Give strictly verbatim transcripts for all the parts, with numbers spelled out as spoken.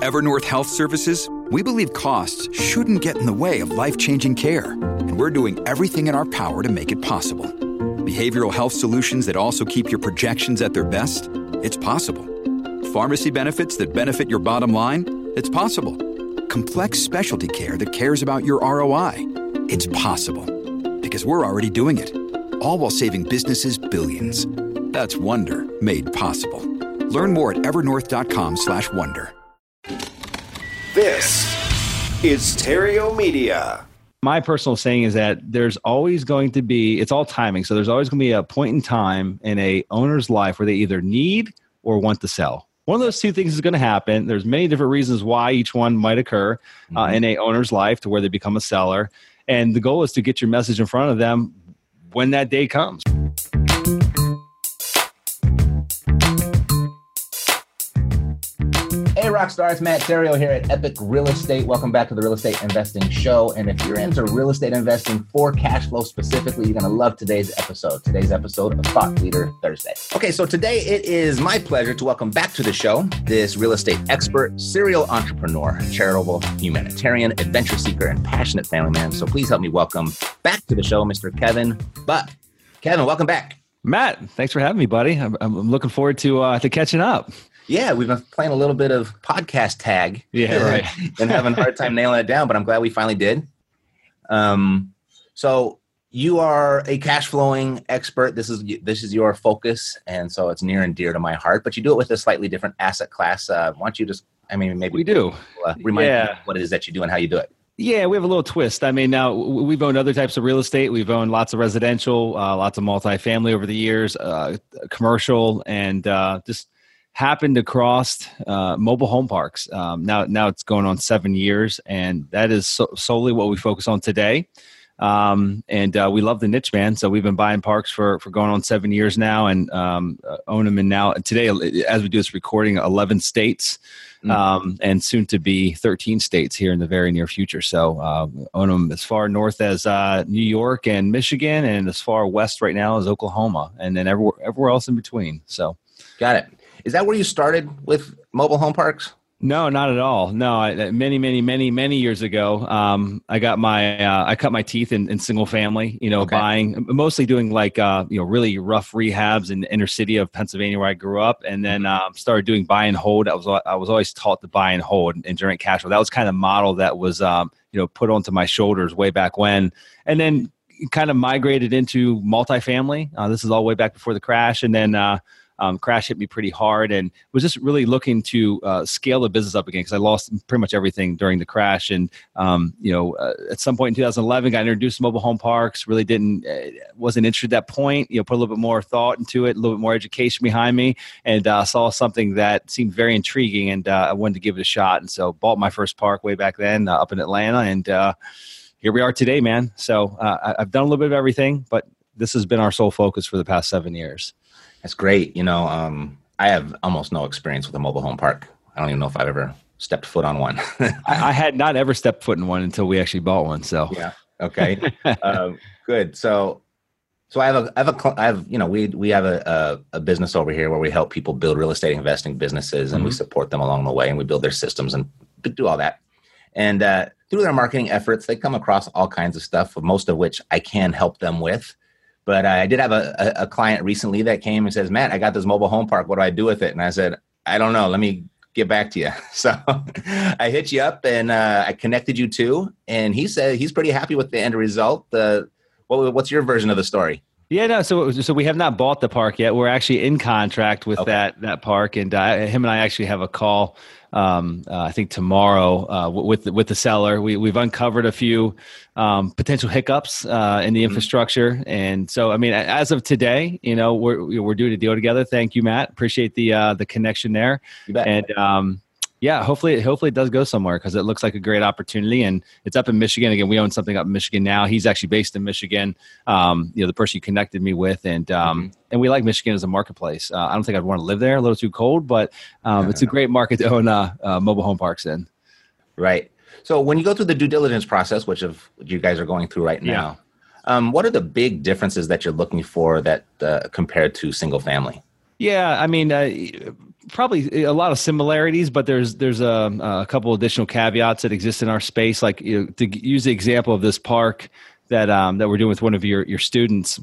At Evernorth Health Services, we believe costs shouldn't get in the way of life-changing care, and we're doing everything in our power to make it possible. Behavioral health solutions that also keep your projections at their best? It's possible. Pharmacy benefits that benefit your bottom line? It's possible. Complex specialty care that cares about your R O I? It's possible. Because we're already doing it. All while saving businesses billions. That's Wonder made possible. Learn more at evernorth.com slash wonder. This is Stereo Media. My personal saying is that there's always going to be, it's all timing. So there's always going to be a point in time in a owner's life where they either need or want to sell. One of those two things is going to happen. There's many different reasons why each one might occur uh, mm-hmm. in a owner's life to where they become a seller. And the goal is to get your message in front of them when that day comes. Hey, Rockstar, it's Matt Theriault here at Epic Real Estate. Welcome back to the Real Estate Investing Show. And if you're into real estate investing for cash flow specifically, you're going to love today's episode. Today's episode of Thought Leader Thursday. Okay, so today it is my pleasure to welcome back to the show this real estate expert, serial entrepreneur, charitable humanitarian, adventure seeker, and passionate family man. So please help me welcome back to the show, Mister Kevin Buck. Kevin, welcome back. Matt, thanks for having me, buddy. I'm, I'm looking forward to uh, to catching up. Yeah, we've been playing a little bit of podcast tag. Yeah, right. And having a hard time nailing it down, but I'm glad we finally did. Um, so you are a cash flowing expert. This is this is your focus, and so it's near and dear to my heart. But you do it with a slightly different asset class. Uh, why don't you just, I mean, maybe we do uh, remind yeah. me what it is that you do and how you do it. Yeah, we have a little twist. I mean, now we've owned other types of real estate. We've owned lots of residential, uh, lots of multifamily over the years, uh, commercial, and uh, just happened across uh, mobile home parks. Um, now, now it's going on seven years, and that is so, solely what we focus on today. Um, and uh, we love the niche, man. So we've been buying parks for for going on seven years now, and um, own them in now today, as we do this recording, eleven states. Mm-hmm. Um, and soon to be thirteen states here in the very near future. So uh, own them as far north as uh, New York and Michigan, and as far west right now as Oklahoma, and then everywhere, everywhere else in between. So, got it. Is that where you started with mobile home parks? No, not at all. No, I, many, many, many, many years ago, um, I got my, uh, I cut my teeth in, in single family, you know, okay. buying, mostly doing like, uh, you know, really rough rehabs in the inner city of Pennsylvania where I grew up. And then um, started doing buy and hold. I was, I was always taught to buy and hold and generate cash flow. That was kind of model that was, um, you know, put onto my shoulders way back when. And then kind of migrated into multifamily. Uh, this is all way back before the crash. And then, uh, Um, crash hit me pretty hard, and was just really looking to uh, scale the business up again because I lost pretty much everything during the crash. And um, you know, uh, at some point in two thousand eleven, got introduced to mobile home parks. Really didn't uh, wasn't interested at that point. You know, put a little bit more thought into it, a little bit more education behind me, and uh, saw something that seemed very intriguing, and uh, I wanted to give it a shot. And so, bought my first park way back then uh, up in Atlanta, and uh, here we are today, man. So uh, I've done a little bit of everything, but this has been our sole focus for the past seven years. That's great. You know, um, I have almost no experience with a mobile home park. I don't even know if I've ever stepped foot on one. I, I had not ever stepped foot in one until we actually bought one. So yeah, okay, um, good. So, so I have a, I have a, I have, you know, we we have a, a, a business over here where we help people build real estate investing businesses, and mm-hmm. we support them along the way, and we build their systems and do all that. And uh, through their marketing efforts, they come across all kinds of stuff, most of which I can help them with. But uh, I did have a, a, a client recently that came and says, Matt, I got this mobile home park. What do I do with it? And I said, I don't know. Let me get back to you. So I hit you up, and uh, I connected you to, and he said he's pretty happy with the end result. Uh, what, what's your version of the story? Yeah, no. So, so we have not bought the park yet. We're actually in contract with okay. that that park, and uh, him and I actually have a call. Um, uh, I think tomorrow uh, with with the seller. We we've uncovered a few um, potential hiccups uh, in the mm-hmm. infrastructure, and so I mean, as of today, you know, we're we're doing a deal together. Thank you, Matt. Appreciate the uh, the connection there. You bet. And um, yeah, hopefully, hopefully it does go somewhere because it looks like a great opportunity, and it's up in Michigan. Again, we own something up in Michigan now. He's actually based in Michigan. Um, you know, the person you connected me with, and um, mm-hmm. and we like Michigan as a marketplace. Uh, I don't think I'd want to live there; a little too cold, but um, it's a great market to own uh, uh, mobile home parks in. Right. So when you go through the due diligence process, which of you guys are going through right now, yeah. um, what are the big differences that you're looking for that uh, compared to single family? Yeah, I mean, uh, probably a lot of similarities, but there's there's a, a couple additional caveats that exist in our space. Like, you know, to use the example of this park that um, that we're doing with one of your your students.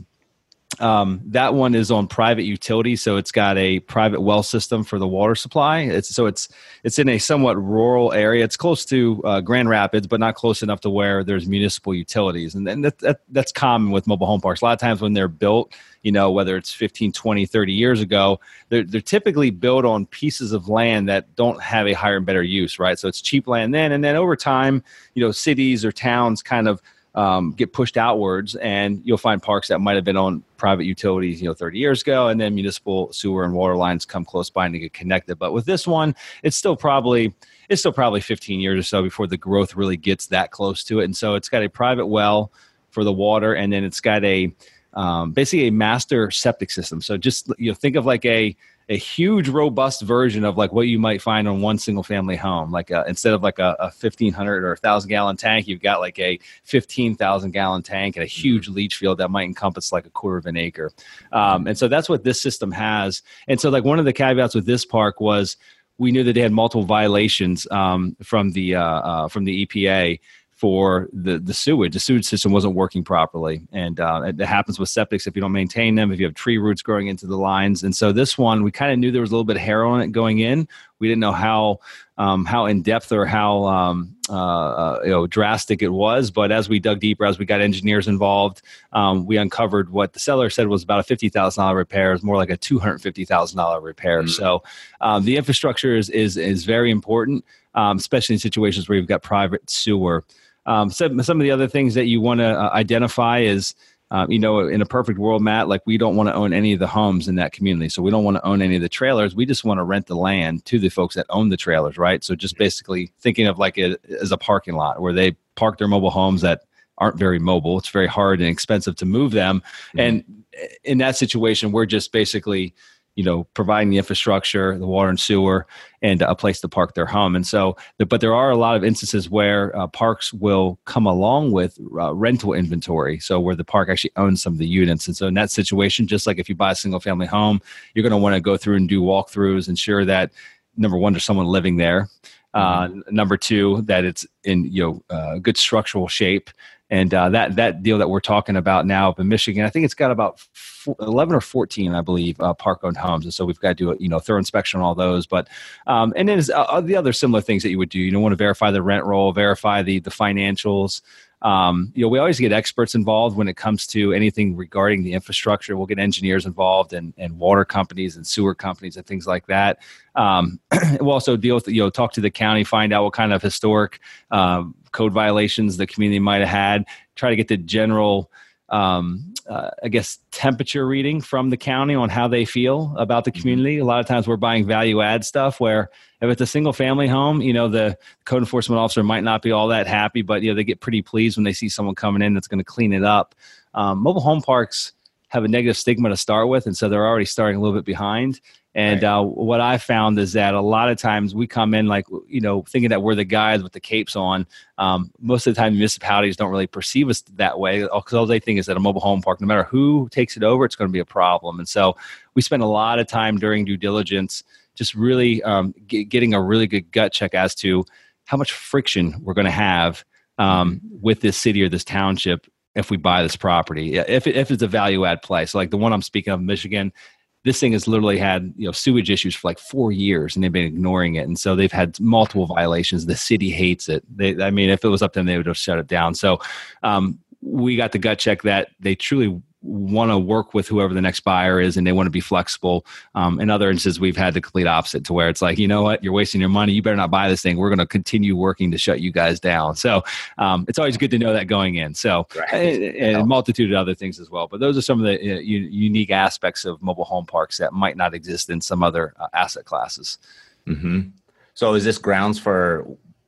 Um, that one is on private utilities, so it's got a private well system for the water supply. It's so it's it's in a somewhat rural area. It's close to uh, Grand Rapids, but not close enough to where there's municipal utilities. And then that, that that's common with mobile home parks. A lot of times when they're built, you know, whether it's fifteen, twenty, thirty years ago, they're they're typically built on pieces of land that don't have a higher and better use, right? So it's cheap land then, and then over time, you know, cities or towns kind of Um, get pushed outwards, and you'll find parks that might have been on private utilities, you know, thirty years ago, and then municipal sewer and water lines come close by and they get connected. But with this one, it's still probably it's still probably fifteen years or so before the growth really gets that close to it. And so it's got a private well for the water, and then it's got a um, basically a master septic system. So just, you know, think of like a a huge, robust version of like what you might find on one single family home. Like a, instead of like a, a fifteen hundred or a thousand gallon tank, you've got like a fifteen thousand gallon tank and a huge leach field that might encompass like a quarter of an acre. Um, and so that's what this system has. And so like one of the caveats with this park was we knew that they had multiple violations um, from the uh, uh, from the E P A for the, the sewage. The sewage system wasn't working properly. And uh, it, it happens with septics if you don't maintain them, if you have tree roots growing into the lines. And so this one, we kind of knew there was a little bit of hair on it going in. We didn't know how um, how in-depth or how um, uh, uh, you know drastic it was. But as we dug deeper, as we got engineers involved, um, we uncovered what the seller said was about a fifty thousand dollars repair. It's more like a two hundred fifty thousand dollars repair. Mm-hmm. So um, the infrastructure is, is, is very important, um, especially in situations where you've got private sewer. Um, some, some of the other things that you want to uh, identify is, uh, you know, in a perfect world, Matt, like we don't want to own any of the homes in that community. So we don't want to own any of the trailers. We just want to rent the land to the folks that own the trailers, right? So just basically thinking of like it as a parking lot where they park their mobile homes that aren't very mobile. It's very hard and expensive to move them. Mm-hmm. And in that situation, we're just basically, you know, providing the infrastructure, the water and sewer, and a place to park their home. And so, but there are a lot of instances where uh, parks will come along with uh, rental inventory. So where the park actually owns some of the units. And so in that situation, just like if you buy a single family home, you're going to want to go through and do walkthroughs, ensure that number one, there's someone living there. Uh, mm-hmm. Number two, that it's in, you know, uh, good structural shape. And uh, that that deal that we're talking about now up in Michigan, I think it's got about four, eleven or fourteen, I believe, uh, park-owned homes. And so we've got to do a you know thorough inspection on all those. But um, and then uh, the other similar things that you would do. You know, want to verify the rent roll, verify the the financials. Um, you know, we always get experts involved when it comes to anything regarding the infrastructure. We'll get engineers involved and, and water companies and sewer companies and things like that. Um, we'll also deal with, you know, talk to the county, find out what kind of historic um, code violations the community might have had, try to get the general, um, uh, I guess, temperature reading from the county on how they feel about the community. A lot of times we're buying value add stuff where if it's a single family home, you know, the code enforcement officer might not be all that happy, but, you know, they get pretty pleased when they see someone coming in that's going to clean it up. Um, mobile home parks have a negative stigma to start with, and so they're already starting a little bit behind. And right. uh, what I found is that a lot of times we come in like, you know, thinking that we're the guys with the capes on. Um, most of the time, municipalities don't really perceive us that way because all they think is that a mobile home park, no matter who takes it over, it's going to be a problem. And so we spend a lot of time during due diligence just really um, get, getting a really good gut check as to how much friction we're going to have um, with this city or this township if we buy this property, if, it, if it's a value add play. So like the one I'm speaking of in Michigan, this thing has literally had, you know, sewage issues for like four years and they've been ignoring it. And so they've had multiple violations. The city hates it. They, I mean, if it was up to them, they would have shut it down. So um, we got the gut check that they truly want to work with whoever the next buyer is and they want to be flexible. Um, in other instances, we've had the complete opposite to where it's like, you know what, you're wasting your money. You better not buy this thing. We're going to continue working to shut you guys down. So um, it's always good to know that going in. So right. and, and a multitude of other things as well. But those are some of the uh, u- unique aspects of mobile home parks that might not exist in some other uh, asset classes. Mm-hmm. So is this grounds for,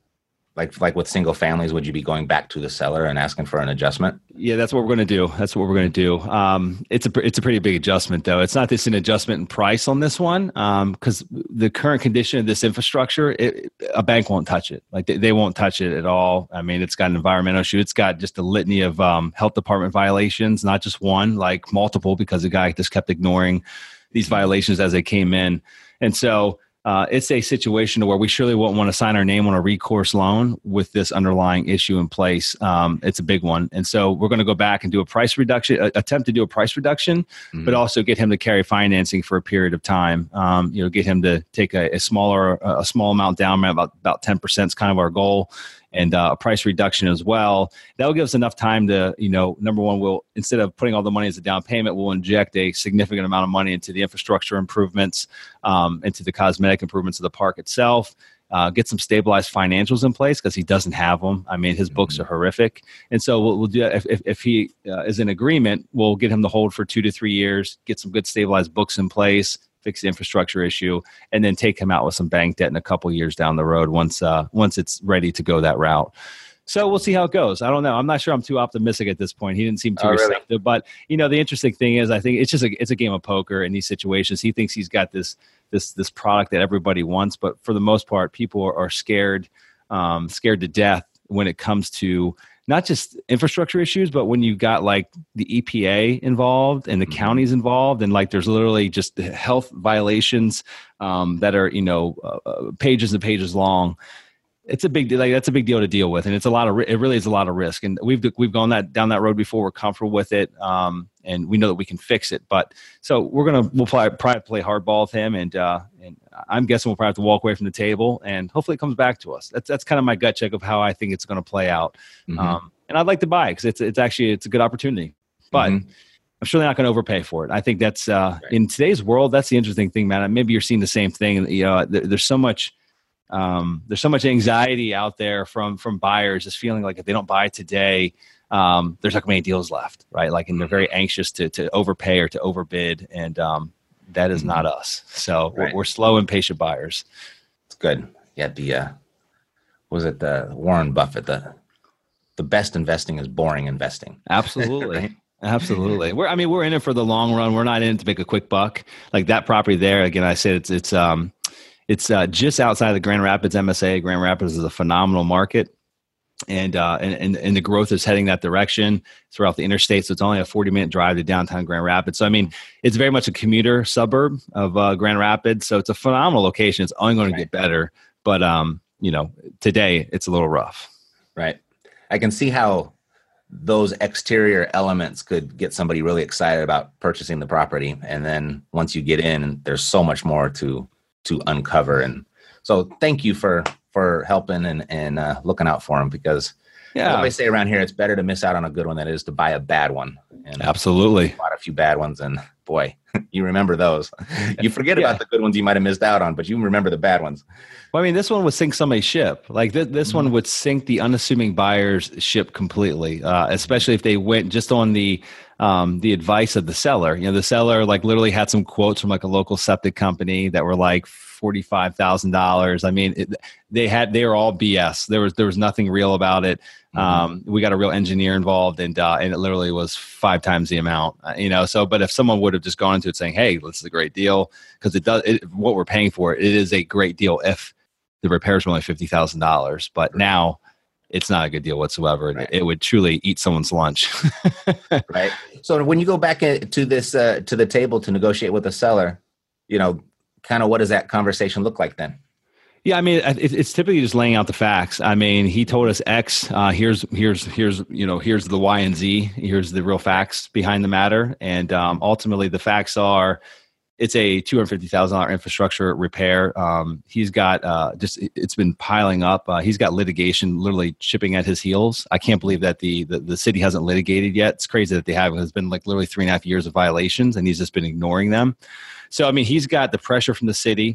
like like with single families, would you be going back to the seller and asking for an adjustment? Yeah, that's what we're going to do. That's what we're going to do. Um, it's a it's a pretty big adjustment, though. It's not just an adjustment in price on this one, because um, the current condition of this infrastructure, it, a bank won't touch it. Like they, they won't touch it at all. I mean, it's got an environmental issue. It's got just a litany of um, health department violations, not just one, like multiple, because the guy just kept ignoring these violations as they came in. And so uh, it's a situation where we surely won't want to sign our name on a recourse loan with this underlying issue in place. Um, it's a big one. And so we're going to go back and do a price reduction, uh, attempt to do a price reduction, mm-hmm. but also get him to carry financing for a period of time. Um, you know, get him to take a, a smaller, a small amount down, about, about ten percent is kind of our goal. And uh, a price reduction as well. That will give us enough time to, you know, number one, we'll, instead of putting all the money as a down payment, we'll inject a significant amount of money into the infrastructure improvements, um, into the cosmetic improvements of the park itself, uh, get some stabilized financials in place because he doesn't have them. I mean, his mm-hmm. books are horrific. And so we'll, we'll do if, if, if he uh, is in agreement, we'll get him to hold for two to three years, get some good stabilized books in place, fix the infrastructure issue, and then take him out with some bank debt in a couple years down the road once uh, once it's ready to go that route. So we'll see how it goes. I don't know. I'm not sure I'm too optimistic at this point. He didn't seem too oh, receptive. Really? But, you know, the interesting thing is I think it's just a, it's a game of poker in these situations. He thinks he's got this this this product that everybody wants, but for the most part, people are, are scared, um, scared to death when it comes to not just infrastructure issues, but when you've got like the E P A involved and the mm-hmm. counties involved, and like there's literally just health violations um, that are, you know, uh, pages and pages long. It's a big deal. Like, that's a big deal to deal with. And it's a lot of, it really is a lot of risk. And we've, we've gone that down that road before. We're comfortable with it. Um, and we know that we can fix it. But so we're going to, we'll probably, probably play hardball with him. And, uh, and I'm guessing we'll probably have to walk away from the table, and hopefully it comes back to us. That's, that's kind of my gut check of how I think it's going to play out. Mm-hmm. Um, and I'd like to buy it because it's, it's actually, it's a good opportunity, but mm-hmm. I'm surely not going to overpay for it. I think that's, uh, right. in today's world, that's the interesting thing, man. Maybe you're seeing the same thing. You know, there, there's so much, Um, there's so much anxiety out there from from buyers, just feeling like if they don't buy today, um, there's not many deals left, right? Like, and they're very anxious to to overpay or to overbid, and um, that is not us. So right. we're, we're slow and patient buyers. It's good. Yeah, the uh, was it the Warren Buffett? The the best investing is boring investing. Absolutely. Right? Absolutely. We're I mean we're in it for the long run. We're not in it to make a quick buck. Like that property there. Again, I said it's it's um. It's uh, just outside of the Grand Rapids M S A. Grand Rapids is a phenomenal market, and, uh, and and and the growth is heading that direction throughout the interstate. So it's only a forty minute drive to downtown Grand Rapids. So I mean, it's very much a commuter suburb of uh, Grand Rapids. So it's a phenomenal location. It's only going to get better. But um, you know, today it's a little rough. Right. I can see how those exterior elements could get somebody really excited about purchasing the property, and then once you get in, there's so much more to. to uncover. And so thank you for, for helping and, and uh, looking out for them, because yeah, I always say around here, it's better to miss out on a good one than it is to buy a bad one. And absolutely. I bought a few bad ones, and boy, you remember those. You forget yeah. about the good ones you might've missed out on, but you remember the bad ones. Well, I mean, this one would sink somebody's ship. Like th- this mm-hmm. one would sink the unassuming buyer's ship completely, uh, especially if they went just on the, Um, the advice of the seller. You know, the seller like literally had some quotes from like a local septic company that were like forty-five thousand dollars. I mean, it, they had, they were all B S. There was, there was nothing real about it. Mm-hmm. Um, we got a real engineer involved, and, uh, and it literally was five times the amount, uh, you know? So, but if someone would have just gone into it saying, hey, this is a great deal, because it does, it, what we're paying for it, it is a great deal if the repairs were only fifty thousand dollars, but now it's not a good deal whatsoever. Right. It would truly eat someone's lunch. Right. So when you go back to this, uh, to the table to negotiate with the seller, you know, kind of what does that conversation look like then? Yeah, I mean, it, it's typically just laying out the facts. I mean, he told us X. Uh, here's here's here's you know here's the Y and Z. Here's the real facts behind the matter, and um, ultimately the facts are. It's a two hundred fifty thousand dollars infrastructure repair. Um, he's got uh, just, it's been piling up. Uh, he's got litigation literally chipping at his heels. I can't believe that the, the, the city hasn't litigated yet. It's crazy that they haven't. It's been like literally three and a half years of violations, and he's just been ignoring them. So, I mean, he's got the pressure from the city.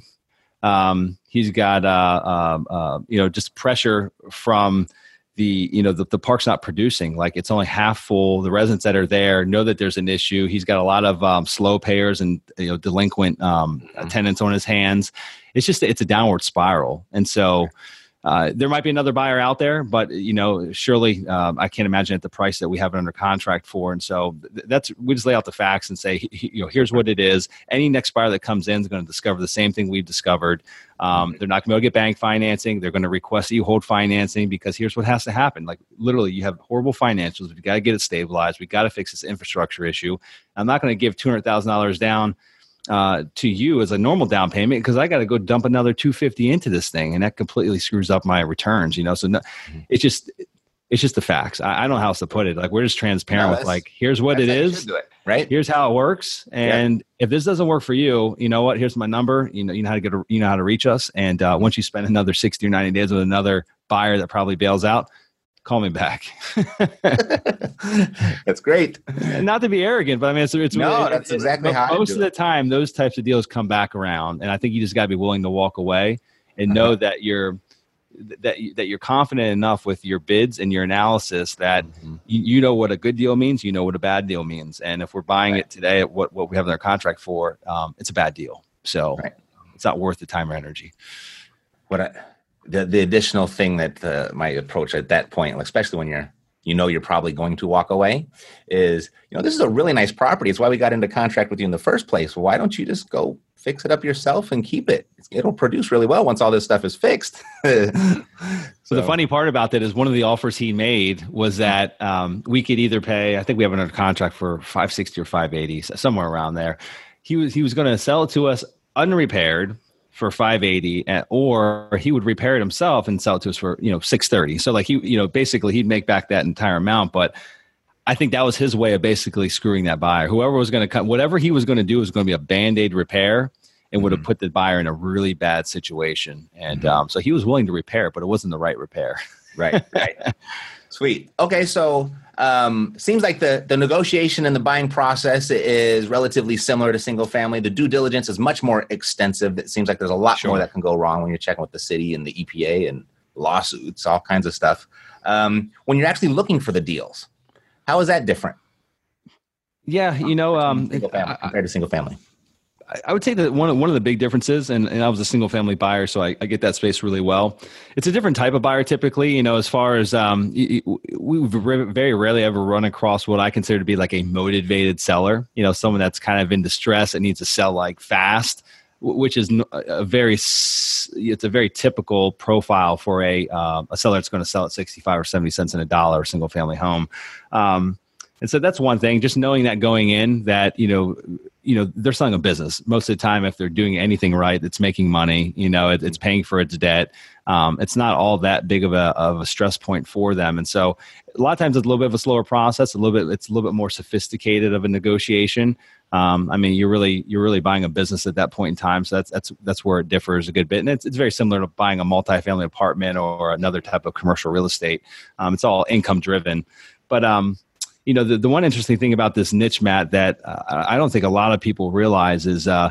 Um, he's got, uh, uh, uh, you know, just pressure from the, you know, the, the park's not producing. Like, it's only half full. The residents that are there know that there's an issue. He's got a lot of um, slow payers and, you know, delinquent um, mm-hmm. tenants on his hands. It's just, it's a downward spiral. And so uh, there might be another buyer out there, but, you know, surely um, I can't imagine at the price that we have it under contract for. And so th- that's, we just lay out the facts and say, he, you know, here's what it is. Any next buyer that comes in is going to discover the same thing we've discovered. Um, they're not going to be able to get bank financing. They're going to request that you hold financing, because here's what has to happen. Like, literally, you have horrible financials. We've got to get it stabilized. We've got to fix this infrastructure issue. I'm not going to give two hundred thousand dollars down uh, to you as a normal down payment because I got to go dump another two hundred fifty into this thing, and that completely screws up my returns. You know, so no, mm-hmm. it's just it's just the facts. I, I don't know how else to put it. Like we're just transparent no, with like here's what it is, it, right? Here's how it works, and yeah. if this doesn't work for you, you know what? Here's my number. You know, you know how to get a, you know how to reach us, and uh, once you spend another sixty or ninety days with another buyer that probably bails out, call me back. That's great. Not to be arrogant, but I mean, it's, it's no, really, that's it, exactly it, how most I of do the it. time, those types of deals come back around. And I think you just gotta be willing to walk away and know uh-huh. that you're, that, that you're confident enough with your bids and your analysis that mm-hmm. you, you know what a good deal means, you know what a bad deal means. And if we're buying right. it today at what, what we have in our contract for, um, it's a bad deal. So right. it's not worth the time or energy. What I, The the additional thing that uh, my approach at that point, especially when you're, you know, you're probably going to walk away, is, you know, this is a really nice property. It's why we got into contract with you in the first place. Well, why don't you just go fix it up yourself and keep it? It'll produce really well once all this stuff is fixed. so, so the funny part about that is one of the offers he made was that um, we could either pay, I think we have another contract for five sixty or five eighty, somewhere around there. He was he was going to sell it to us unrepaired for five eighty, and, or he would repair it himself and sell it to us for, you know, six thirty. So like he, you know, basically he'd make back that entire amount. But I think that was his way of basically screwing that buyer. Whoever was going to come, whatever he was going to do was going to be a Band-Aid repair and would have mm-hmm. put the buyer in a really bad situation. And mm-hmm. um, so he was willing to repair, but it wasn't the right repair. Right, right. Sweet. Okay, so um, seems like the, the negotiation and the buying process is relatively similar to single family. The due diligence is much more extensive. It seems like there's a lot sure. more that can go wrong when you're checking with the city and the E P A and lawsuits, all kinds of stuff. Um, when you're actually looking for the deals, how is that different? Yeah, you know, um, single family, compared to single family. I would say that one of, one of the big differences, and, and I was a single family buyer, so I, I get that space really well. It's a different type of buyer typically, you know, as far as um, we very rarely ever run across what I consider to be like a motivated seller, you know, someone that's kind of in distress and needs to sell like fast, which is a very, it's a very typical profile for a, uh, a seller that's going to sell at sixty-five or seventy cents in a dollar, a single family home. Um, And so that's one thing, just knowing that going in that, you know, you know, they're selling a business. Most of the time, if they're doing anything right, it's making money, you know, it, it's paying for its debt. Um, it's not all that big of a, of a stress point for them. And so a lot of times it's a little bit of a slower process, a little bit, it's a little bit more sophisticated of a negotiation. Um, I mean, you're really, you're really buying a business at that point in time. So that's, that's, that's where it differs a good bit. And it's, it's very similar to buying a multifamily apartment or another type of commercial real estate. Um, it's all income driven, but, um, you know, the, the one interesting thing about this niche, Matt, that uh, I don't think a lot of people realize is uh,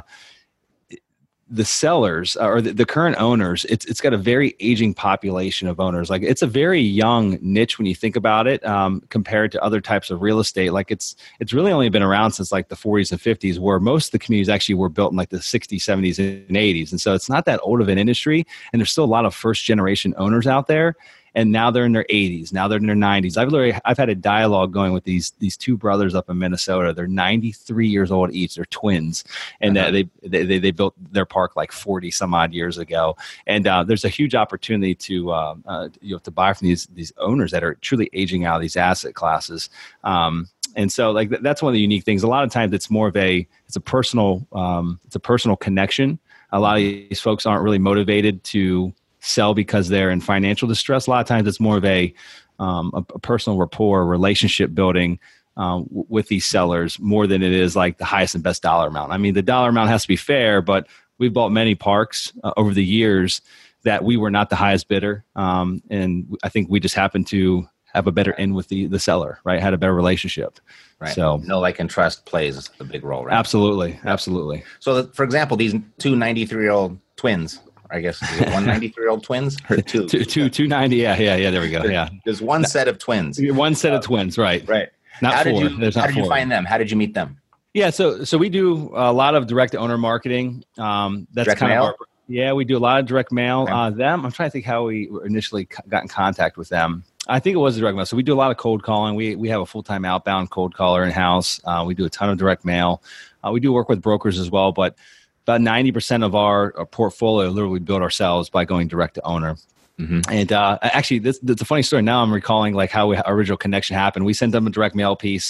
the sellers or the, the current owners, it's it's got a very aging population of owners. Like it's a very young niche when you think about it um, compared to other types of real estate. Like it's it's really only been around since like the forties and fifties, where most of the communities actually were built in like the sixties, seventies, and eighties. And so it's not that old of an industry. And there's still a lot of first generation owners out there. And now they're in their eighties. Now they're in their nineties. I've literally, I've had a dialogue going with these these two brothers up in Minnesota. They're ninety-three years old each. They're twins, and uh-huh. they, they they they built their park like forty some odd years ago. And uh, there's a huge opportunity to uh, uh, you know to buy from these these owners that are truly aging out of these asset classes. Um, and so like th- that's one of the unique things. A lot of times it's more of a it's a personal um, it's a personal connection. A lot of these folks aren't really motivated to sell because they're in financial distress. A lot of times it's more of a um, a, a personal rapport, relationship building um, w- with these sellers more than it is like the highest and best dollar amount. I mean, the dollar amount has to be fair, but we've bought many parks uh, over the years that we were not the highest bidder. Um, and I think we just happened to have a better in with the, the seller, right? Had a better relationship. Right. So no, like and trust plays a big role, right? Absolutely. Absolutely. So for example, these two ninety-three year old twins, I guess one ninety-three-year-old twins or two? two, two, two ninety. Yeah, yeah, yeah. There we go. Yeah. There's one set of twins. One set of twins, right? Right. Not how four. Did you, There's how not did four. you find them? How did you meet them? Yeah, so so we do a lot of direct owner marketing. Um, that's direct kind mail? of our, yeah, we do a lot of direct mail. Okay. Uh, them, I'm trying to think how we initially got in contact with them. I think it was direct mail. So we do a lot of cold calling. We we have a full time outbound cold caller in house. Uh, we do a ton of direct mail. Uh, we do work with brokers as well, but about ninety percent of our, our portfolio literally built ourselves by going direct to owner. Mm-hmm. And uh, actually, this, it's a funny story. Now I'm recalling like how we, our original connection happened. We sent them a direct mail piece,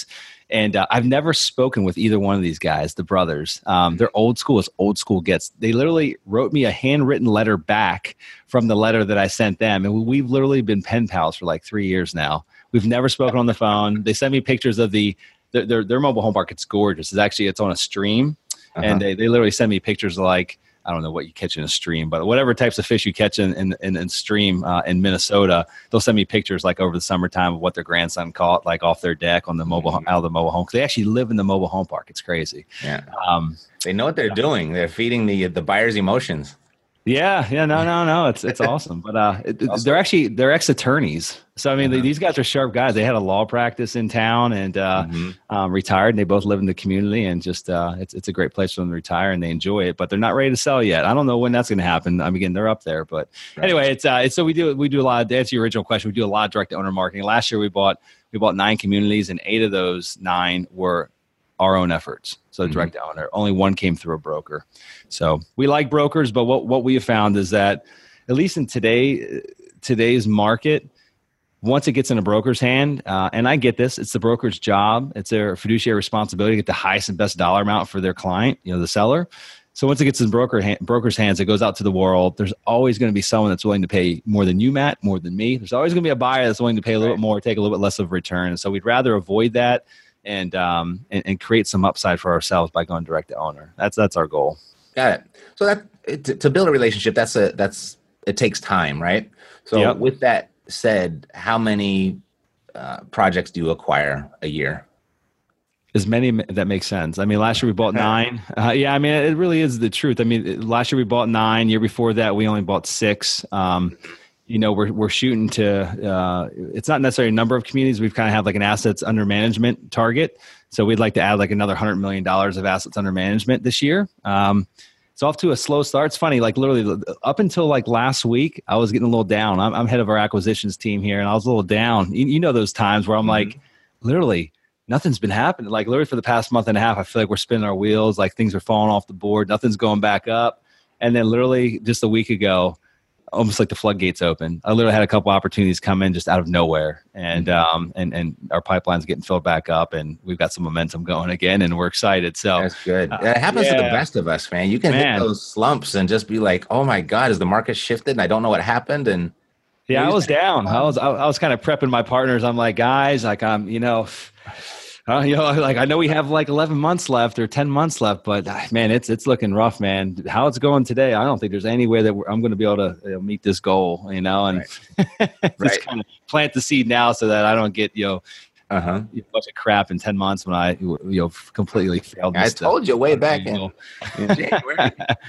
And uh, I've never spoken with either one of these guys, the brothers. Um, they're old school as old school gets. They literally wrote me a handwritten letter back from the letter that I sent them. And we've literally been pen pals for like three years now. We've never spoken on the phone. They sent me pictures of the, their, their, their mobile home park. It's gorgeous. It's actually, it's on a stream. Uh-huh. And they, they literally send me pictures of like, I don't know what you catch in a stream, but whatever types of fish you catch in in, in, in stream uh, in Minnesota, they'll send me pictures like over the summertime of what their grandson caught, like off their deck on the mobile mm-hmm. out of the mobile home. Cause they actually live in the mobile home park. It's crazy. Yeah, um, they know what they're yeah. doing. They're feeding the the buyer's emotions. Yeah, yeah, no, no, no. It's it's awesome, but uh, it, awesome. they're actually they're ex attorneys. So I mean, uh-huh. they, these guys are sharp guys. They had a law practice in town and uh, mm-hmm. um, retired. And they both live in the community, and just uh, it's it's a great place for them to retire, and they enjoy it. But they're not ready to sell yet. I don't know when that's going to happen. I mean, again, they're up there, but right. anyway, it's uh, it's so we do we do a lot of, to answer your original question. We do a lot of direct to owner marketing. Last year we bought we bought nine communities, and eight of those nine were our own efforts. So direct mm-hmm. owner, only one came through a broker. So we like brokers, but what, what we have found is that at least in today, today's market, once it gets in a broker's hand, uh, and I get this, it's the broker's job. It's their fiduciary responsibility to get the highest and best dollar amount for their client, you know, the seller. So once it gets in broker ha- broker's hands, it goes out to the world. There's always going to be someone that's willing to pay more than you, Matt, more than me. There's always going to be a buyer that's willing to pay a little right. bit more, take a little bit less of a return. So we'd rather avoid that. And, um, and and create some upside for ourselves by going direct to owner. That's that's our goal. Got it. So that to, to build a relationship, that's a that's it takes time, right? So yep. with that said, how many uh, projects do you acquire a year? As many that makes sense. I mean, last year we bought nine. Uh, yeah, I mean, it really is the truth. I mean, last year we bought nine. Year before that, we only bought six. Um, You know, we're we're shooting to, uh, it's not necessarily a number of communities. We've kind of have like an assets under management target. So we'd like to add like another one hundred million dollars of assets under management this year. Um, it's off to a slow start. It's funny, like literally up until like last week, I was getting a little down. I'm, I'm head of our acquisitions team here, and I was a little down. You, you know those times where I'm mm-hmm. like, literally, nothing's been happening. Like literally for the past month and a half, I feel like we're spinning our wheels, like things are falling off the board. Nothing's going back up. And then literally just a week ago, almost like the floodgates open. I literally had a couple opportunities come in just out of nowhere, and um and and our pipeline's getting filled back up, and we've got some momentum going again, and we're excited. So that's good. Uh, it happens yeah. to the best of us, man. You can man. hit those slumps and just be like, "Oh my God, is the market shifted?" And I don't know what happened. And yeah, I was down. I was I, I was kind of prepping my partners. I'm like, guys, like I'm, you know. Uh, you know, like I know we have like eleven months left or ten months left, but man, it's it's looking rough, man. How it's going today, I don't think there's any way that we're, I'm going to be able to you know, meet this goal, you know, and right. just right. kind of plant the seed now so that I don't get you know uh-huh. a bunch of crap in ten months when I you know completely failed. I told you way back in, in January.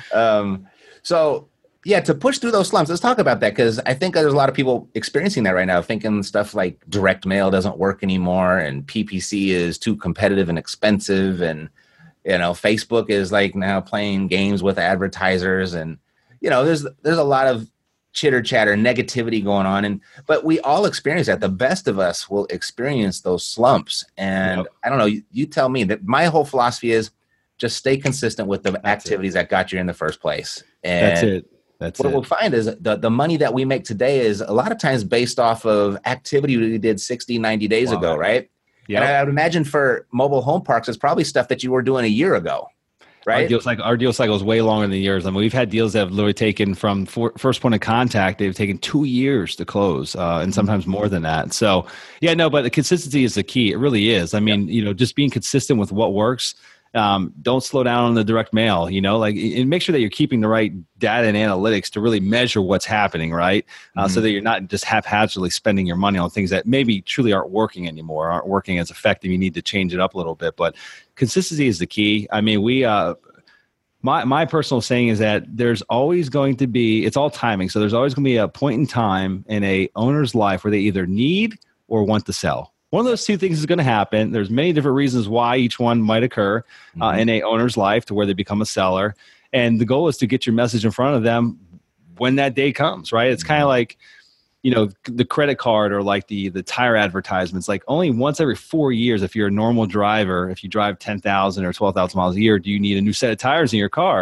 um, so. Yeah, to push through those slumps, let's talk about that, because I think there's a lot of people experiencing that right now, thinking stuff like direct mail doesn't work anymore and P P C is too competitive and expensive, and you know Facebook is like now playing games with advertisers, and you know there's there's a lot of chitter chatter, negativity going on, and but we all experience that. The best of us will experience those slumps, and yep. I don't know. You, you tell me. That my whole philosophy is just stay consistent with the That's activities it. that got you in the first place. And That's it. That's what it. we'll find is the, the money that we make today is a lot of times based off of activity we did sixty, ninety days wow. ago, right? Yeah. And I would imagine for mobile home parks, it's probably stuff that you were doing a year ago, right? Our deal cycle, our deal cycle is way longer than years. I mean, we've had deals that have literally taken from for, first point of contact, they've taken two years to close, uh, and sometimes more than that. So, yeah, no, but the consistency is the key. It really is. I mean, yep. you know, just being consistent with what works. Um, don't slow down on the direct mail, you know, like, and make sure that you're keeping the right data and analytics to really measure what's happening, right? Uh, mm-hmm. So that you're not just haphazardly spending your money on things that maybe truly aren't working anymore, aren't working as effective. You need to change it up a little bit, but consistency is the key. I mean, we, uh, my, my personal saying is that there's always going to be, it's all timing. So there's always going to be a point in time in a owner's life where they either need or want to sell. One of those two things is going to happen. There's many different reasons why each one might occur uh, mm-hmm. in a owner's life to where they become a seller. And the goal is to get your message in front of them when that day comes, right? It's mm-hmm. kind of like, you know, the credit card or like the the tire advertisements. Like only once every four years, if you're a normal driver, if you drive ten thousand or twelve thousand miles a year, do you need a new set of tires in your car?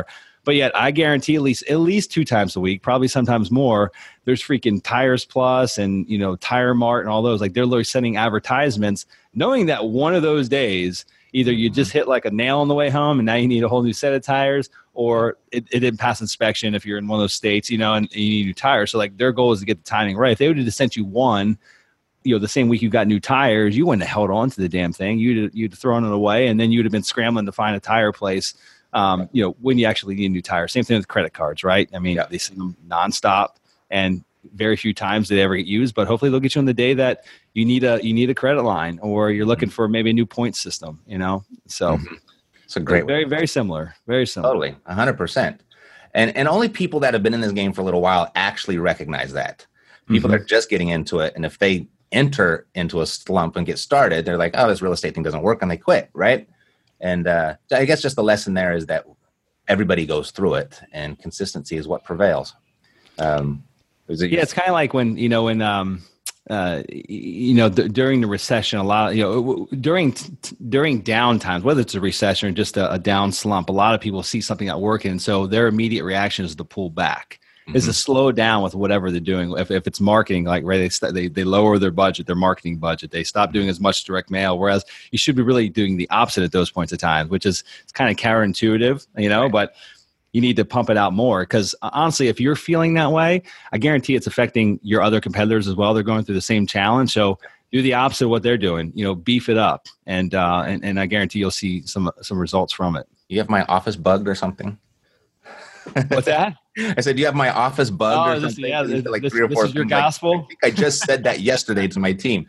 But yet I guarantee at least at least two times a week, probably sometimes more, there's freaking Tires Plus and, you know, Tire Mart and all those. Like they're literally sending advertisements knowing that one of those days, either you just hit like a nail on the way home and now you need a whole new set of tires, or it, it didn't pass inspection if you're in one of those states, you know, and, and you need new tires. So like their goal is to get the timing right. If they would have just sent you one, you know, the same week you got new tires, you wouldn't have held on to the damn thing. You'd you'd thrown it away, and then you'd have been scrambling to find a tire place. Um, you know, when you actually need a new tire. Same thing with credit cards, right? I mean, yeah. They send them nonstop, and very few times do they ever get used. But hopefully, they'll get you on the day that you need a you need a credit line, or you're looking for maybe a new point system. You know, so mm-hmm. It's a great, very very similar, very similar. Totally, a hundred percent. And and only people that have been in this game for a little while actually recognize that. People mm-hmm. that are just getting into it, and if they enter into a slump and get started, they're like, oh, this real estate thing doesn't work, and they quit, right? And uh, so I guess just the lesson there is that everybody goes through it, and consistency is what prevails. Um, it yeah, it's kind of like when, you know, when, um, uh, you know, th- during the recession, a lot of, you know, during, t- during down times, whether it's a recession or just a, a down slump, a lot of people see something not working. And so their immediate reaction is to pull back. Mm-hmm. Is to slow down with whatever they're doing. If if it's marketing, like right, they, st- they they lower their budget, their marketing budget. They stop doing as much direct mail. Whereas you should be really doing the opposite at those points of time, which is it's kind of counterintuitive, you know. Right. But you need to pump it out more because honestly, if you're feeling that way, I guarantee it's affecting your other competitors as well. They're going through the same challenge, so do the opposite of what they're doing. You know, beef it up, and uh, and and I guarantee you'll see some some results from it. You have my office bugged or something? What's that? I said, do you have my office bugged oh, or this, something? Yeah, this, like this, three or this four is your like, gospel? I think I just said that yesterday to my team.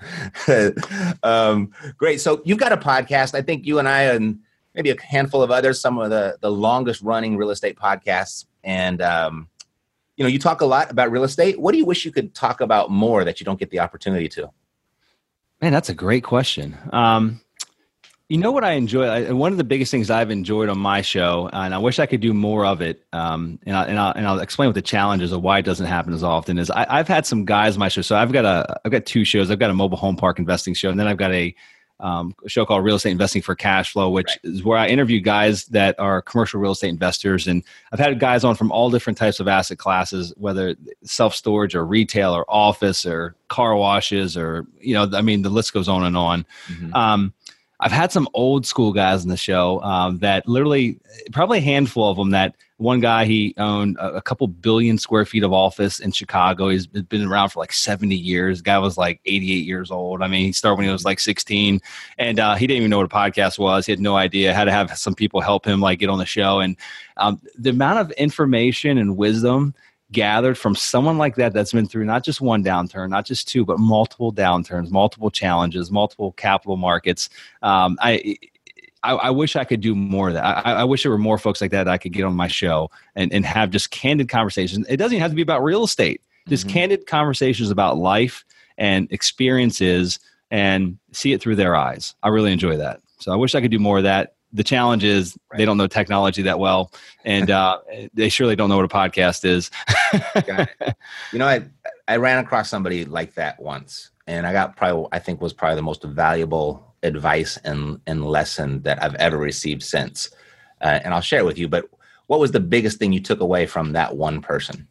um, great. So you've got a podcast. I think you and I and maybe a handful of others, some of the, the longest running real estate podcasts. And, um, you know, you talk a lot about real estate. What do you wish you could talk about more that you don't get the opportunity to? Man, that's a great question. Um, You know what I enjoy? I, one of the biggest things I've enjoyed on my show, and I wish I could do more of it, um, and, I, and, I'll, and I'll explain what the challenges of why it doesn't happen as often is I, I've had some guys on my show. So I've got a, I've got two shows. I've got a mobile home park investing show, and then I've got a, um, a show called Real Estate Investing for Cash Flow, which right. is where I interview guys that are commercial real estate investors. And I've had guys on from all different types of asset classes, whether self-storage or retail or office or car washes or, you know, I mean, the list goes on and on. Mm-hmm. Um, I've had some old school guys on the show um, that literally, probably a handful of them that one guy, he owned a, a couple billion square feet of office in Chicago. He's been around for like seventy years. The guy was like eighty-eight years old. I mean, he started when he was like sixteen and uh, he didn't even know what a podcast was. He had no idea. Had to have some people help him like get on the show. And um, the amount of information and wisdom gathered from someone like that that's been through not just one downturn, not just two, but multiple downturns, multiple challenges, multiple capital markets. Um, I, I I wish I could do more of that. I, I wish there were more folks like that, that I could get on my show and, and have just candid conversations. It doesn't even have to be about real estate. Just mm-hmm. candid conversations about life and experiences and see it through their eyes. I really enjoy that. So I wish I could do more of that. The challenge is right. they don't know technology that well, and uh, they surely don't know what a podcast is. Got it. You know, I I ran across somebody like that once, and I got probably I think was probably the most valuable advice and and lesson that I've ever received since. Uh, and I'll share it with you. But what was the biggest thing you took away from that one person?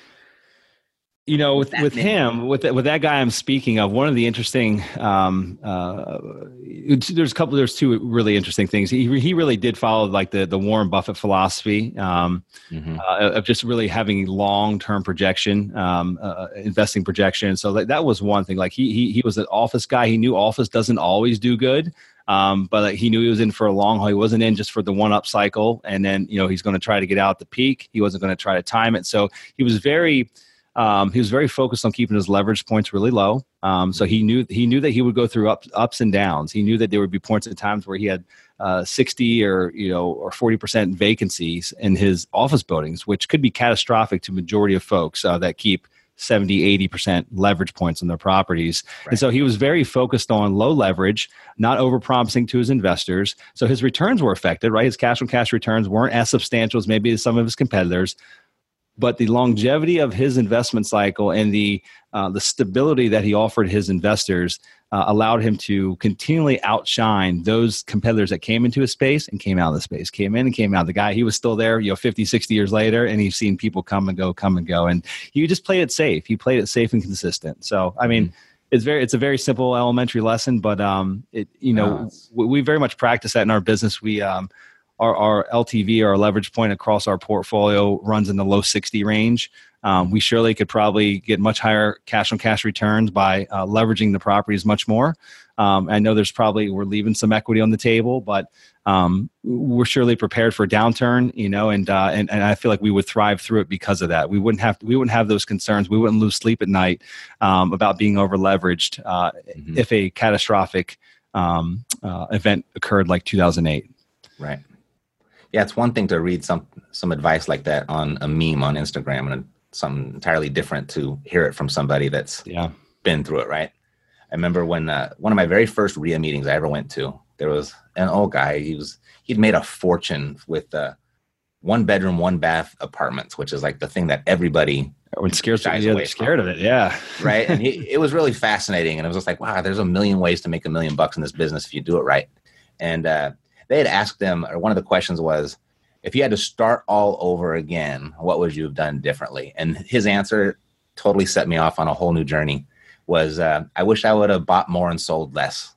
You know, with, with him, with with that guy I'm speaking of, one of the interesting, um, uh, there's a couple, there's two really interesting things. He he really did follow like the the Warren Buffett philosophy um, mm-hmm. uh, of just really having long term projection, um, uh, investing projection. So that, that was one thing. Like he he he was an office guy. He knew office doesn't always do good. Um, but like, he knew he was in for a long haul. He wasn't in just for the one up cycle. And then, you know, he's going to try to get out at the peak. He wasn't going to try to time it. So he was very, Um, he was very focused on keeping his leverage points really low. Um, so he knew he knew that he would go through ups, ups and downs. He knew that there would be points at times where he had uh, sixty or you know or forty percent vacancies in his office buildings, which could be catastrophic to majority of folks uh, that keep seventy, eighty percent leverage points on their properties. Right. And so he was very focused on low leverage, not over promising to his investors. So his returns were affected, right? His cash on cash returns weren't as substantial as maybe some of his competitors. but the longevity of his investment cycle and the uh, the stability that he offered his investors uh, allowed him to continually outshine those competitors that came into his space and came out of the space, came in and came out. The guy, he was still there, you know, fifty, sixty years later, and he's seen people come and go, come and go. And he just played it safe. He played it safe and consistent. So, I mean, mm-hmm. It's very, it's a very simple elementary lesson, but um, it, you know, yes. we, we very much practice that in our business. We, um, our, our L T V, our leverage point across our portfolio runs in the low sixty range. Um, we surely could probably get much higher cash on cash returns by uh, leveraging the properties much more. Um, I know there's probably, we're leaving some equity on the table, but um, we're surely prepared for a downturn, you know, and, uh, and, and I feel like we would thrive through it because of that. We wouldn't have, we wouldn't have those concerns. We wouldn't lose sleep at night um, about being over leveraged uh, mm-hmm. if a catastrophic um, uh, event occurred like two thousand eight. Right. Yeah. It's one thing to read some, some advice like that on a meme on Instagram, and something entirely different to hear it from somebody that's yeah. been through it. Right. I remember when uh, one of my very first R I A meetings I ever went to, there was an old guy. He was, he'd made a fortune with uh, one bedroom, one bath apartments, which is like the thing that everybody Everyone scares yeah, they're scared of it. Yeah. Right. And he, it was really fascinating. And it was just like, wow, there's a million ways to make a million bucks in this business if you do it right. And uh, they had asked him, or one of the questions was, if you had to start all over again, what would you have done differently? And his answer totally set me off on a whole new journey. Was uh, I wish I would have bought more and sold less.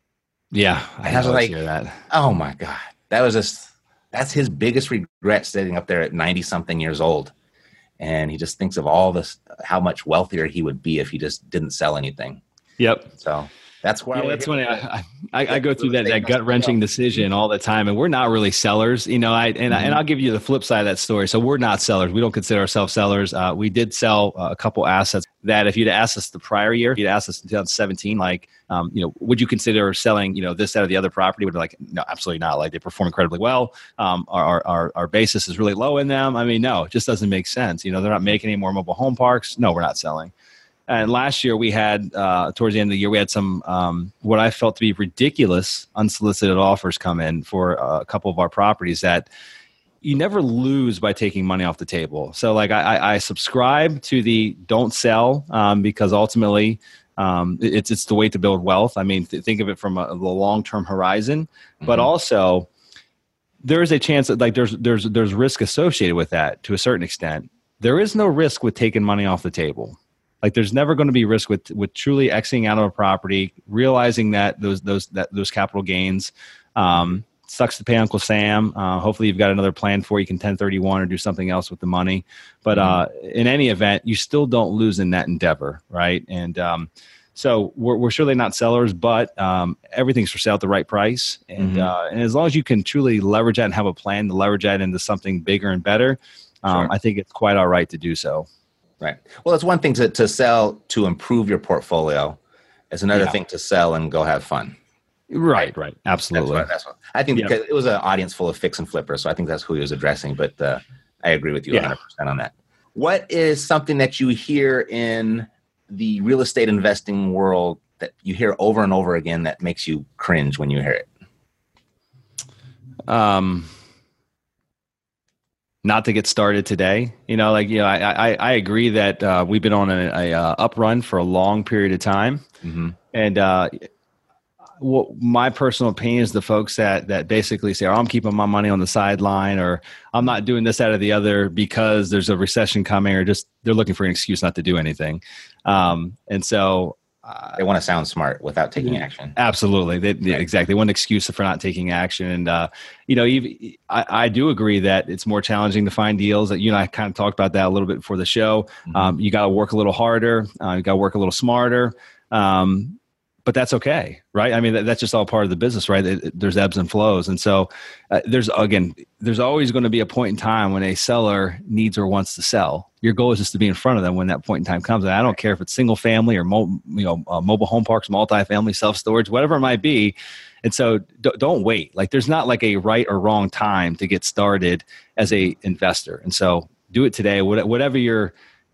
Yeah, I, I was like, that. Oh my God, that was just, that's his biggest regret, sitting up there at ninety something years old. And he just thinks of all this, how much wealthier he would be if he just didn't sell anything. Yep. So that's where yeah, I that's funny. I, I, I go through that, that gut wrenching decision all the time, and we're not really sellers, you know. I and, mm-hmm. I, and I'll give you the flip side of that story. So we're not sellers. We don't consider ourselves sellers. Uh, we did sell uh, a couple assets that, if you'd asked us the prior year, if you'd asked us in twenty seventeen, like, um, you know, would you consider selling, you know, this out of the other property? We'd be like, no, absolutely not. Like, they perform incredibly well. Um, our, our our basis is really low in them. I mean, no, it just doesn't make sense. You know, they're not making any more mobile home parks. No, we're not selling. And last year we had, uh, towards the end of the year, we had some, um, what I felt to be ridiculous unsolicited offers come in for uh, a couple of our properties that you never lose by taking money off the table. So like I, I subscribe to the don't sell um, because ultimately um, it's, it's the way to build wealth. I mean, th- think of it from a, a long-term horizon, mm-hmm. but also there is a chance that like there's, there's, there's risk associated with that to a certain extent. There is no risk with taking money off the table. Like, there's never going to be risk with with truly exiting out of a property, realizing that those those that those capital gains um, sucks to pay Uncle Sam. Uh, hopefully, you've got another plan for it. You can ten thirty-one or do something else with the money. But uh, in any event, you still don't lose in that endeavor, right? And um, so we're we're surely not sellers, but um, everything's for sale at the right price. And mm-hmm. uh, and as long as you can truly leverage that and have a plan to leverage that into something bigger and better, um, sure. I think it's quite all right to do so. Right. Well, it's one thing to, to sell to improve your portfolio. It's another yeah. thing to sell and go have fun. Right, right. Absolutely. That's what, that's what, I think yeah. because it was an audience full of fix and flippers, so I think that's who he was addressing. But uh, I agree with you yeah. one hundred percent on that. What is something that you hear in the real estate investing world that you hear over and over again that makes you cringe when you hear it? Um. Not to get started today, you know, like, you know, I I, I agree that uh, we've been on a, a uh, up run for a long period of time. Mm-hmm. And uh, what my personal opinion is the folks that that basically say, oh, I'm keeping my money on the sideline, or I'm not doing this out of the other because there's a recession coming, or just they're looking for an excuse not to do anything. Um, and so they want to sound smart without taking action. Absolutely. They, yeah, exactly. They want an excuse for not taking action. And, uh, you know, even, I, I do agree that it's more challenging to find deals. That you and I kind of talked about that a little bit before the show. Mm-hmm. Um, you got to work a little harder. Uh, you got to work a little smarter. Um, but that's okay, right? I mean, that, that's just all part of the business, right? It, it, there's ebbs and flows. And so uh, there's, again, there's always going to be a point in time when a seller needs or wants to sell. Your goal is just to be in front of them when that point in time comes. And I don't care if it's single family or mo- you know uh, mobile home parks, multifamily, self-storage, whatever it might be. And so d- don't wait. Like, there's not like a right or wrong time to get started as a investor. And so do it today. What, whatever your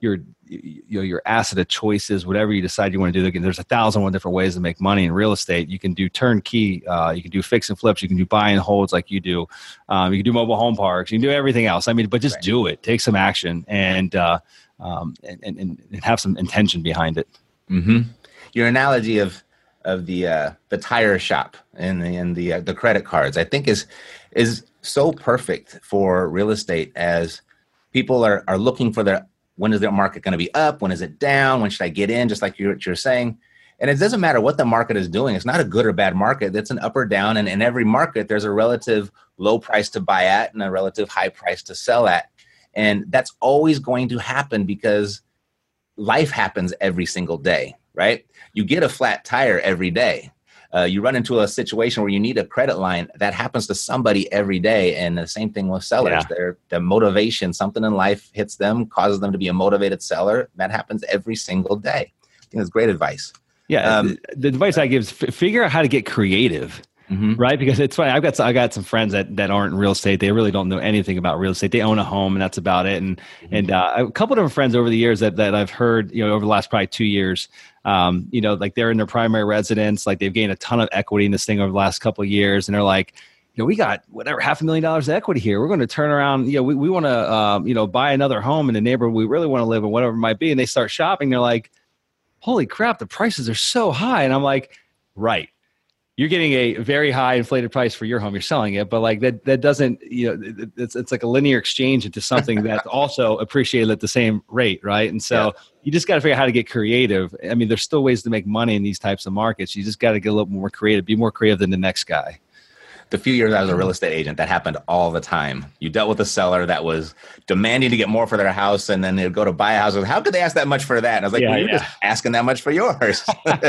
your, you know, your asset of choices, whatever you decide you want to do. Again, there's a thousand one different ways to make money in real estate. You can do turnkey, uh, you can do fix and flips, you can do buy and holds like you do. Um, you can do mobile home parks, you can do everything else. I mean, but just right. do it, take some action, and, uh, um, and, and, and have some intention behind it. Mm-hmm. Your analogy of, of the, uh, the tire shop and the, and the, uh, the credit cards, I think is, is so perfect for real estate, as people are, are looking for their, when is their market going to be up? When is it down? When should I get in? Just like you're, you're saying. And it doesn't matter what the market is doing. It's not a good or bad market. It's an up or down. And in every market, there's a relative low price to buy at and a relative high price to sell at. And that's always going to happen because life happens every single day, right? You get a flat tire every day. Uh, you run into a situation where you need a credit line. That happens to somebody every day. And the same thing with sellers. Yeah. Their, their motivation, something in life hits them, causes them to be a motivated seller. That happens every single day. I think that's great advice. Yeah. Um, the, the advice I give is f- figure out how to get creative. Mm-hmm. Right. Because it's funny. I've got, I got some friends that, that aren't in real estate. They really don't know anything about real estate. They own a home and that's about it. And, mm-hmm. and, uh, a couple of different friends over the years that, that I've heard, you know, over the last probably two years, um, you know, like they're in their primary residence, like they've gained a ton of equity in this thing over the last couple of years. And they're like, you know, we got whatever, half a million dollars of equity here. We're going to turn around, you know, we, we want to, um, you know, buy another home in the neighborhood we really want to live in, whatever it might be. And they start shopping. They're like, holy crap, the prices are so high. And I'm like, right. You're getting a very high inflated price for your home. You're selling it, but like that, that doesn't, you know, it's, it's like a linear exchange into something that's also appreciated at the same rate. Right. And so yeah. you just got to figure out how to get creative. I mean, there's still ways to make money in these types of markets. You just got to get a little more creative, be more creative than the next guy. The few years I was a real estate agent, that happened all the time. You dealt with a seller that was demanding to get more for their house, and then they'd go to buy a house. How could they ask that much for that? And I was like, yeah, well, you're yeah. just asking that much for yours.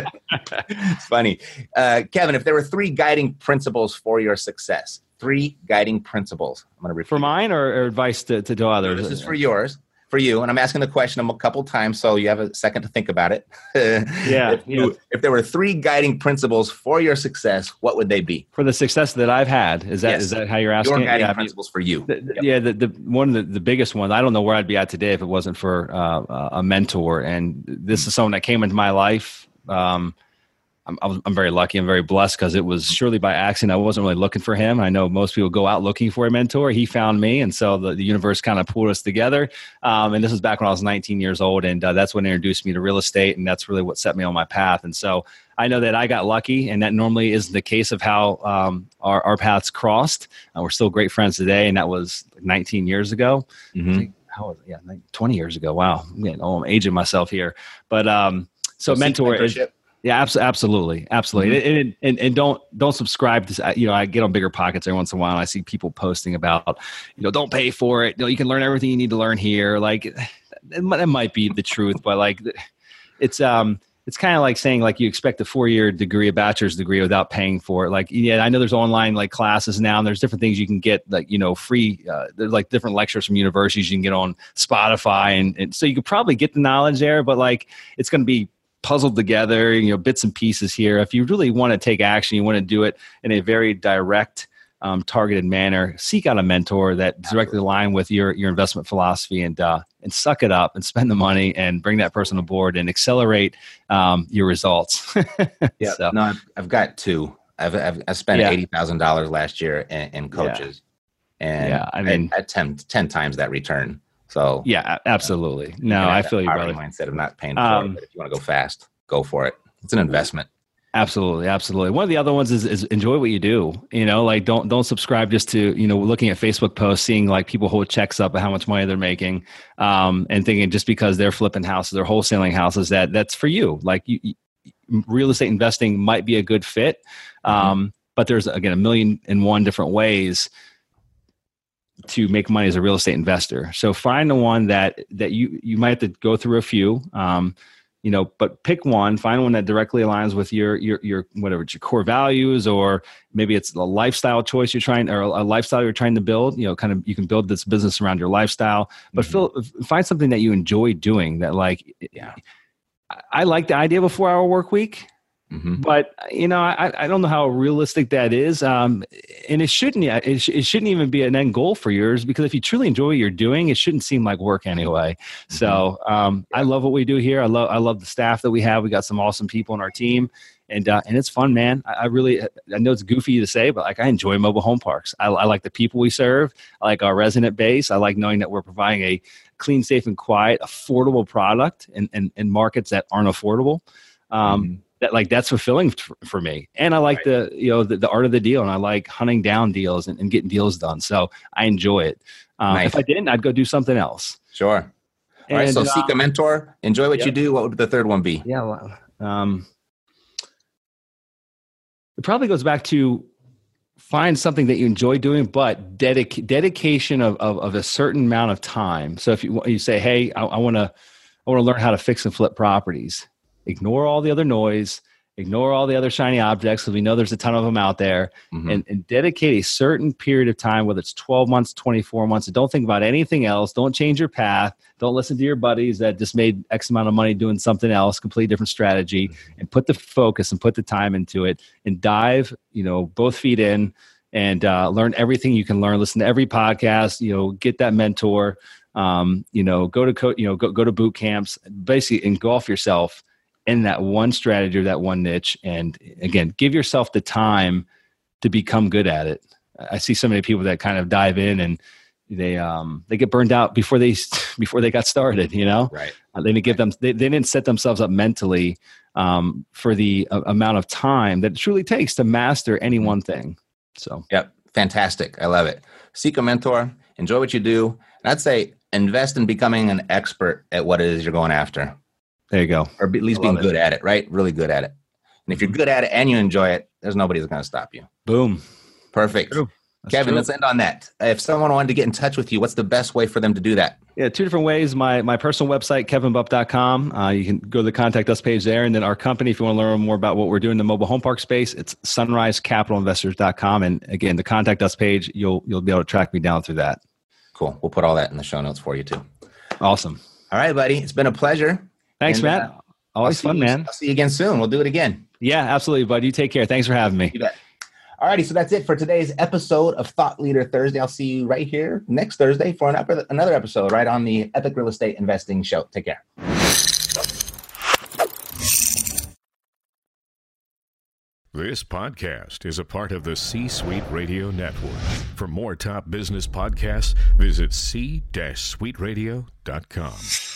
It's funny. Uh, Kevin, if there were three guiding principles for your success, three guiding principles. I'm going to repeat. For mine or, or advice to, to, to others? This is for yours. For you, and I'm asking the question a couple times, so you have a second to think about it. yeah, if, you, yeah. if there were three guiding principles for your success, what would they be? For the success that I've had, is that yes. is that how you're asking? Your guiding yeah, principles for you. The, yep. Yeah, the, the one of the, the biggest ones. I don't know where I'd be at today if it wasn't for uh, a mentor, and this mm-hmm. is someone that came into my life. Um, I'm, I'm very lucky. I'm very blessed because it was surely by accident. I wasn't really looking for him. I know most people go out looking for a mentor. He found me. And so the, the universe kind of pulled us together. Um, and this was back when I was nineteen years old. And uh, that's when he introduced me to real estate. And that's really what set me on my path. And so I know that I got lucky, and that normally isn't the case of how um, our, our paths crossed. Uh, we're still great friends today. And that was nineteen years ago. Mm-hmm. I think, how was it? Yeah, like twenty years ago. Wow. Man, oh, I'm aging myself here. But um, so, so mentor is. Yeah, absolutely, absolutely, mm-hmm. and, and and don't don't subscribe to. You know, I get on Bigger Pockets every once in a while, and I see people posting about, you know, don't pay for it. You know, you can learn everything you need to learn here. Like, it might, it might be the truth, but like, it's um, it's kind of like saying like you expect a four year degree, a bachelor's degree, without paying for it. Like, yeah, I know there's online like classes now, and there's different things you can get, like, you know, free. Uh, there's like different lectures from universities you can get on Spotify, and, and so you could probably get the knowledge there, but like, it's going to be puzzled together, you know, bits and pieces here. If you really want to take action, you want to do it in a very direct, um, targeted manner, seek out a mentor that directly align with your, your investment philosophy, and, uh, and suck it up and spend the money and bring that person aboard and accelerate, um, your results. yeah. So, no, I've, I've got two. I've, I've I spent yeah. eighty thousand dollars last year in, in coaches, yeah. and yeah, I mean, I, I ten, ten times that return. So yeah, absolutely. No, I feel you, brother. Mindset of not paying for um, it, but if you want to go fast, go for it. It's an investment. Absolutely, absolutely. One of the other ones is, is enjoy what you do. You know, like don't don't subscribe just to, you know, looking at Facebook posts, seeing like people hold checks up at how much money they're making, um, and thinking just because they're flipping houses, they're wholesaling houses, that that's for you. Like you, you, real estate investing might be a good fit, um, mm-hmm. but there's again a million and one different ways to make money as a real estate investor. So find the one that, that you, you might have to go through a few, um, you know, but pick one, find one that directly aligns with your, your, your, whatever it's your core values, or maybe it's a lifestyle choice you're trying, or a lifestyle you're trying to build, you know, kind of, you can build this business around your lifestyle, but mm-hmm. feel, find something that you enjoy doing that. Like, yeah, I, I like the idea of a four hour work week. Mm-hmm. But, you know, I, I don't know how realistic that is. Um, and it shouldn't, it, sh- it shouldn't even be an end goal for yours, because if you truly enjoy what you're doing, it shouldn't seem like work anyway. Mm-hmm. So um, I love what we do here. I love, I love the staff that we have. We got some awesome people on our team, and, uh, and it's fun, man. I, I really, I know it's goofy to say, but like, I enjoy mobile home parks. I, I like the people we serve. I like our resident base. I like knowing that we're providing a clean, safe, and quiet, affordable product in, in, in markets that aren't affordable. Um, mm-hmm. That like that's fulfilling for, for me, and I like right. the you know the, the art of the deal, and I like hunting down deals and, and getting deals done. So I enjoy it. Um, nice. If I didn't, I'd go do something else. Sure. All and, right. So uh, seek a mentor. Enjoy what yep. you do. What would the third one be? Yeah. Well, um, it probably goes back to find something that you enjoy doing, but dedic- dedication of, of of a certain amount of time. So if you you say, hey, I, I want to I want to learn how to fix and flip properties. Ignore all the other noise, ignore all the other shiny objects, because we know there's a ton of them out there, mm-hmm. and, and dedicate a certain period of time, whether it's twelve months, twenty-four months, and don't think about anything else. Don't change your path. Don't listen to your buddies that just made X amount of money doing something else, completely different strategy, mm-hmm. and put the focus and put the time into it, and dive, you know, both feet in, and uh, learn everything you can learn. Listen to every podcast, you know, get that mentor, um, you know, go to, co- you know, go, go to boot camps, basically engulf yourself in that one strategy or that one niche. And again, give yourself the time to become good at it. I see so many people that kind of dive in and they, um, they get burned out before they, before they got started, you know, right. Uh, they didn't give them, they, they didn't set themselves up mentally, um, for the uh, amount of time that it truly takes to master any one thing. So, yep. Fantastic. I love it. Seek a mentor, enjoy what you do. And I'd say invest in becoming an expert at what it is you're going after. There you go. Or at least being good at it, right? Really good at it. And if you're good at it and you enjoy it, there's nobody that's going to stop you. Boom. Perfect. Kevin, true. Let's end on that. If someone wanted to get in touch with you, what's the best way for them to do that? Yeah, two different ways. My my personal website, kevin bupp dot com. Uh, you can go to the Contact Us page there. And then our company, if you want to learn more about what we're doing in the mobile home park space, it's sunrise capital investors dot com. And again, the Contact Us page, you'll you'll be able to track me down through that. Cool. We'll put all that in the show notes for you too. Awesome. All right, buddy. It's been a pleasure. Thanks, and, Matt. Uh, Always fun, you, man. I'll see you again soon. We'll do it again. Yeah, absolutely, bud. You take care. Thanks for having me. You bet. All righty, so that's it for today's episode of Thought Leader Thursday. I'll see you right here next Thursday for an ep- another episode right on the Epic Real Estate Investing Show. Take care. This podcast is a part of the C-Suite Radio Network. For more top business podcasts, visit c suite radio dot com.